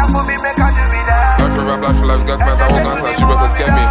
for me, make I do me that. Life for rap, life for life, got man, that whole gangsta shit records get me.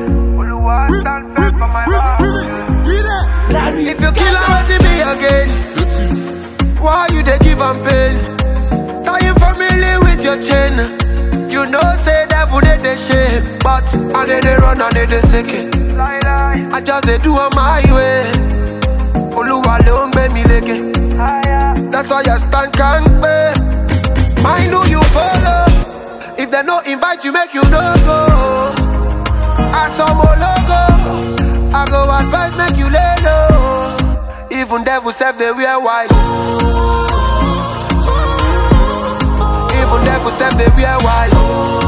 If you kill her, let it be again. Why you they give am pain? Tying family with your chain. You know say devil they shame, but I they run and they second. I just they do on my way. Oluwa le ongbe mi leke. That's why you stand can't pay. Mind who you follow. If they no invite you, make you no go. I saw more logo. I go advise, make you lay low. Even devil self they wear white. Even devil self they wear white.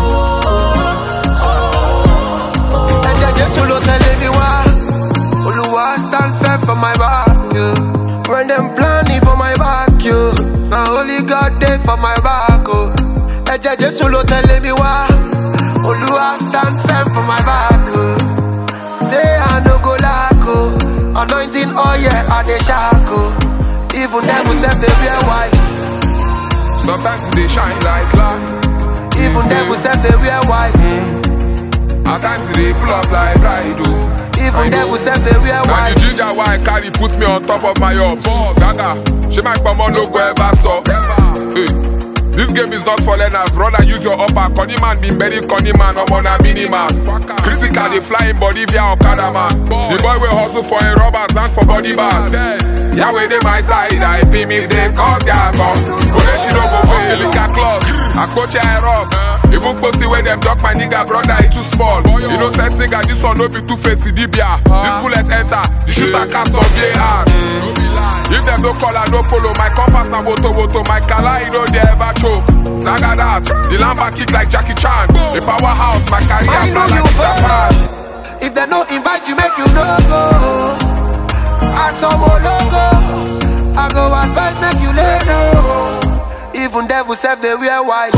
And just solo telling me why. Oluwa stand firm for my back, yeah. When them planning for my back, yo, now only God dead for my back, oh. Just solo telling me why. Oluwa stand firm for my back, oh. Say I no go lack, oh. Anointing oil, yeah, I dey shackle. Even them who say they wear white. Sometimes they shine like light. Even them who say they wear white. At times they pull up like bride, oh. Even them who say they wear Now white. the ginger why carry put me on top of my boss. Gaga, she might come on no go ever so. Hey, this game is not for learners, brother. Use your upper. Conny man been very conny man. I'm on a mini man. Critical they flying body via Okada man. The boy will hustle for a rubber stand for body bag. Yeah, when they my side, I pay me if they come their gun. But then she don't go fail, look at club. I coach her rock. Even pussy where them dog my nigga brother it too small. You know sense nigga this one no be too face CDBA. This bullet enter, the shooter cast on VAR. If them no call I no follow, my compass and voto my kala you know they ever choke. Sagadas, the lamba kick like Jackie Chan. The powerhouse, my career I know fly you like Japan. if they no invite you, make you no go. I saw more logo. I go advise, make you lay low. Even devil self they wear white.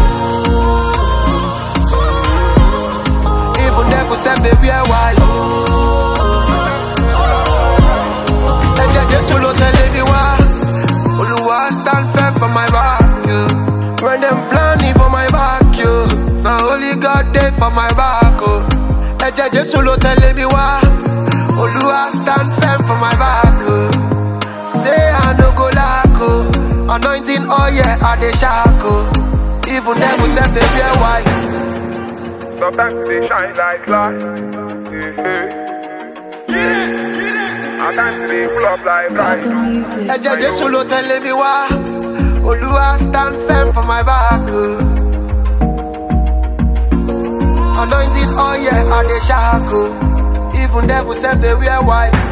Even devil self they wear white. And just solo telling me why. Oluwa stand firm for my back, yeah. When them planning for my back, yo, now only God dead for my back, oh. And just solo telling me why. Oluwa stand firm for my back, oh. Say I no go lack, oh. Anointing oil, yeah, I dey shackle. Even them who say they wear white. Sometimes they shine like light. At times they pull up like bright. And just solo telling me why. Oluwa stand firm for my back, oh. Anointing oil, yeah, I dey shackle. Even them who say they wear white.